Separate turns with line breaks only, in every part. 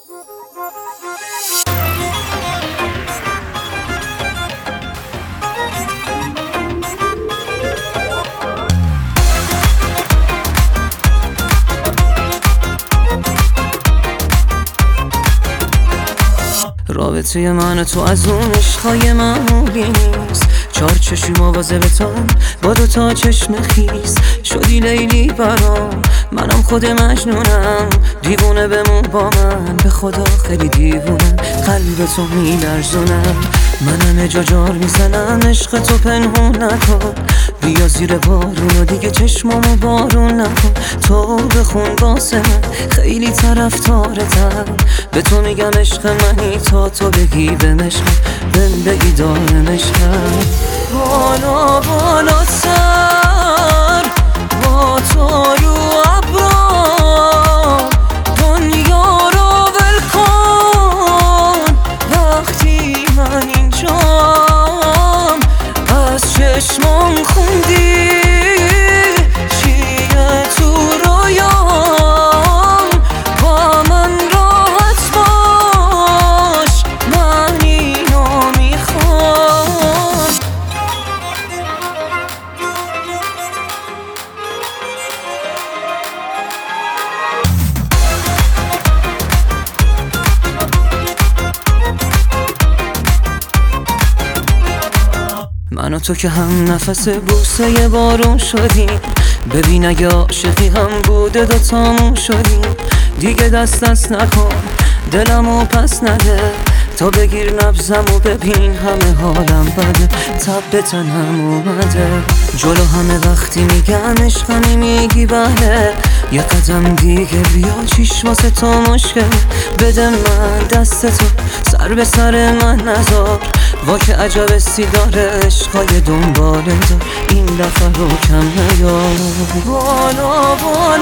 رابطه من و تو از اون عشقای معمولی نیست. چار چشم مواظبتم با دو تا چشم خیس. شدی لیلی برام، منم خود مجنونم. دیوونه بمون با من، به خدا خیلی دیوونم. قلب تو میلرزونم، من همه جا جار میزنم. عشق تو پنهون نکن، بیا زیر بارون و دیگه چشمامو بارون نکن. تو بخون واسه من، خیلی طرفدارتم. به تو میگم عشق منی تا تو بگی به مشقم، بهم بگی دارم عشقم. بالا بالاتر با تو رو ابرام، دنیا رو ول کن وقتی من اینجام. از چشمام خوندی چیه تو رویام، با من راحت باش، من اینو میخوام. من و تو که هم نفس بوسه بارون شدیم. ببین اگه عاشقی هم بوده دوتامون شدیم. دیگه دست نکن، دلمو پس نده. تا بگیر نبضم و ببین همه حالم بده. تب به تنم اومده، جلو همه وقتی میگن عشقمی میگی بله. یه قدم دیگه بیا، چیش واسه تو مشکل. بده من دست تو، سر به سر من نذار. وا که عجب داره عشقای دنباله دار. این دفعه رو کم نیار. بالا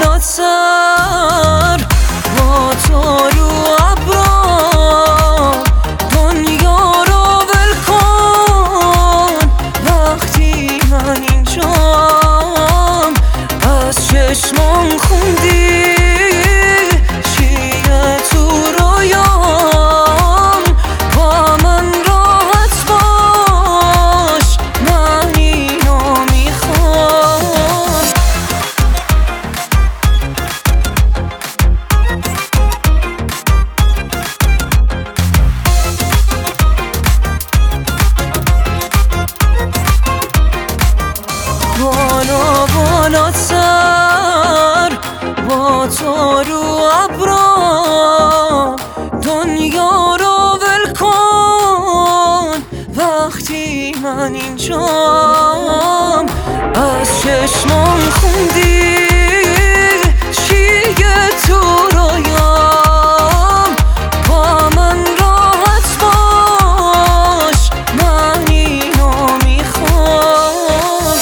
بالاتر با تو رو ابرام، دنیا رو ول کن وقتی من اینجام. از چشمام خوندی چیه تو رویام، با من راحت باش، من اینو میخوام. بالا بالاتر با تو رو ابرام، دنیا رو ول کن وقتی من اینجام. از چشمام خوندی چیه تو رویام، با من راحت باش، من اینو میخوام.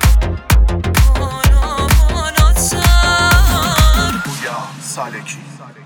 سالکی